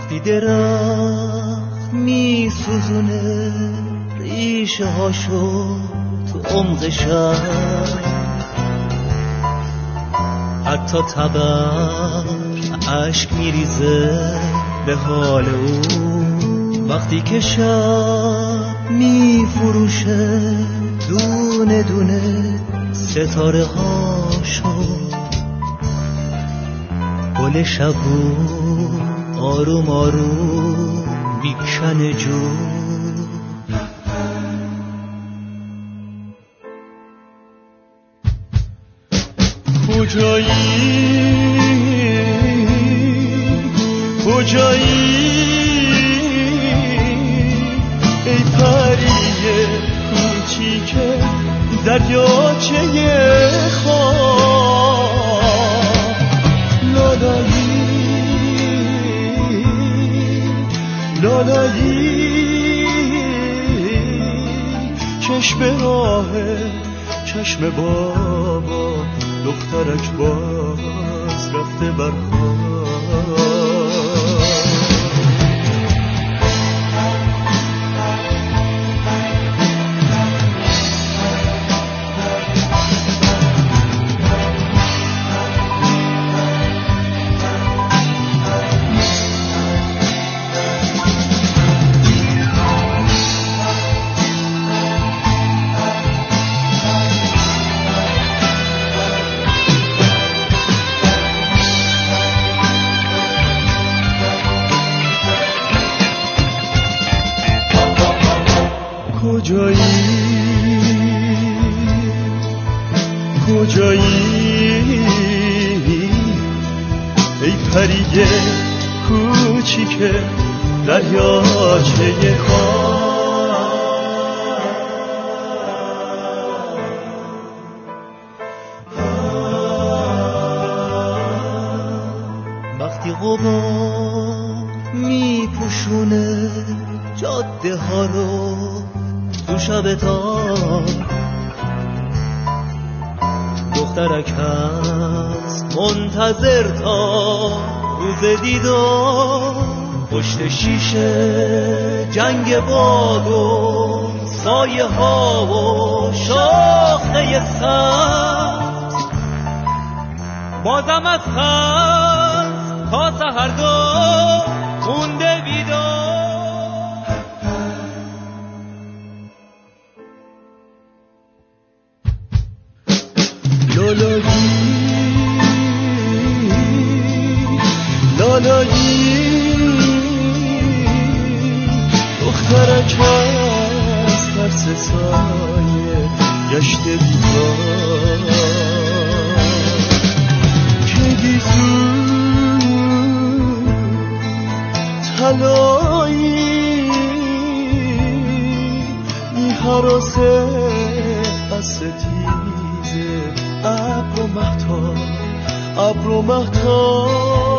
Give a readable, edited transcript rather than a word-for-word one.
وقتی درخت می سوزونه ریشه هاشو تو عمق شب، حتی تبر عشق میریزه به حال او. وقتی که شب می فروشه دونه دونه ستاره هاشو، گل شبو آروم آروم میکنه جو. کجایی ای پریه کوچیکه دریاچه خواب، لالایی چشم راهه چشم بابا، دخترک باز رفته برخواب. کجایی ای پریه کوچیکه دریاچه خواب. وقتی غبار می پوشونه جاده ها رو تو شب تار، دخترک هست منتظر تا روز دیدار. پشت شیشه جنگ باد و سایه ها و شاخه سبز، بازم از خست تا سحرگاه مونده بیدار. لالایی دخترک از ترس سایه گشته بیدار. که گیزو طلایی می‌هراسه از ستیزه ابر و مهتاب